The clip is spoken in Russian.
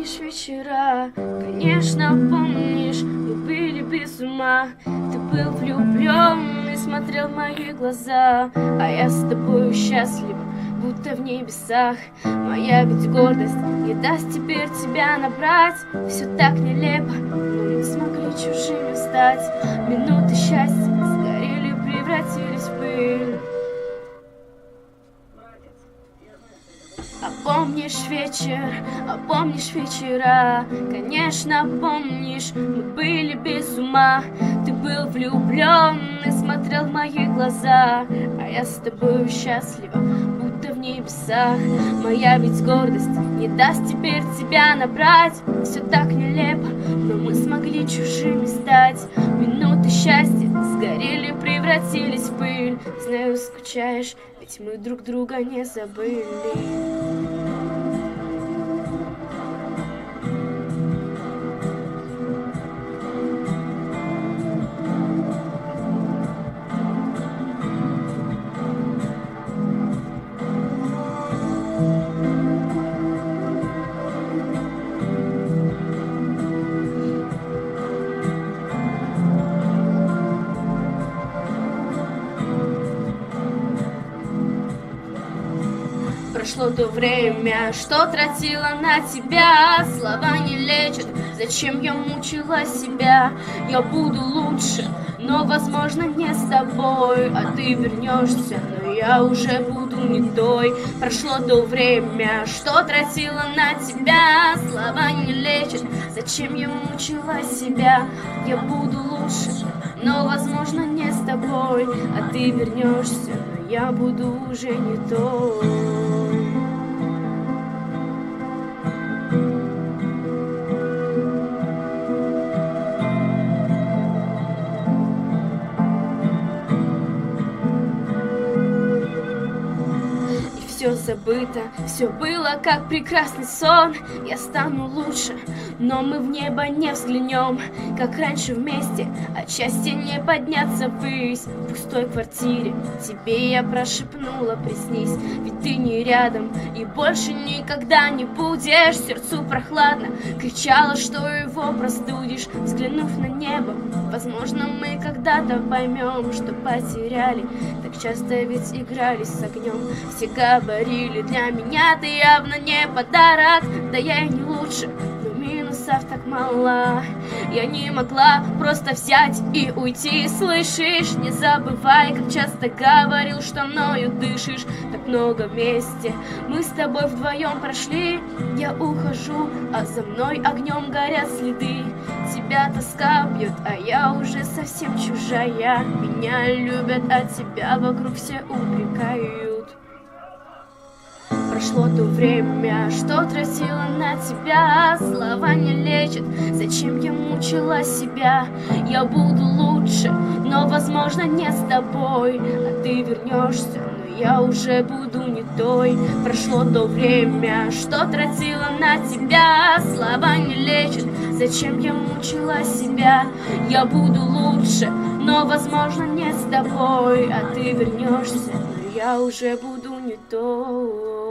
помнишь вечера, конечно, помнишь, мы были без ума. Ты был влюблен и смотрел в мои глаза, а я с тобою счастлива, будто в небесах. Моя ведь гордость не даст теперь тебя набрать. Все так нелепо, но мы смогли чужими стать. Минуты счастья сгорели, превратились в пыль. А помнишь вечера, конечно, помнишь, мы были без ума. Ты был влюблен и смотрел в мои глаза, а я с тобою счастлива, будто в небесах. Моя ведь гордость не даст теперь тебя набрать. Все так нелепо, но мы смогли чужими стать. Минуты счастья сгорели, превратились в пыль. Знаю, скучаешь, ведь мы друг друга не забыли. Прошло то время, что тратила на тебя. Слова не лечат, зачем я мучила себя? Я буду лучше, но, возможно, не с тобой. А ты вернешься, но я уже буду не той. Прошло то время, что тратила на тебя. Слова не лечат, зачем я мучила себя? Я буду лучше, но, возможно, не с тобой. А ты вернешься, но я буду уже не той. Все забыто, все было как прекрасный сон. Я стану лучше, но мы в небо не взглянем, как раньше вместе, от счастья не подняться ввысь. В пустой квартире тебе я прошепнула: приснись, ведь ты не рядом и больше никогда не будешь. Сердцу прохладно, кричала, что его простудишь. Взглянув на небо, возможно, мы когда-то поймем, что потеряли. Так часто ведь игрались с огнем. Все говорили, для меня ты явно не подарок. Да я и не лучше, но минусов так мало. Я не могла просто взять и уйти, слышишь? Не забывай, как часто говорил, что мною дышишь. Так много вместе мы с тобой вдвоем прошли. Я ухожу, а за мной огнем горят следы. Тебя тоска бьет, а я уже совсем чужая. Меня любят, а тебя вокруг все упрекают. Прошло то время, что тратила на тебя. Слова не лечат, зачем я мучила себя? Я буду лучше, но, возможно, не с тобой. А ты вернешься, но я уже буду не той. Прошло то время, что тратила на тебя. Слова не лечат, зачем я мучила себя? Я буду лучше, но, возможно, не с тобой. А ты вернешься, но я уже буду не той.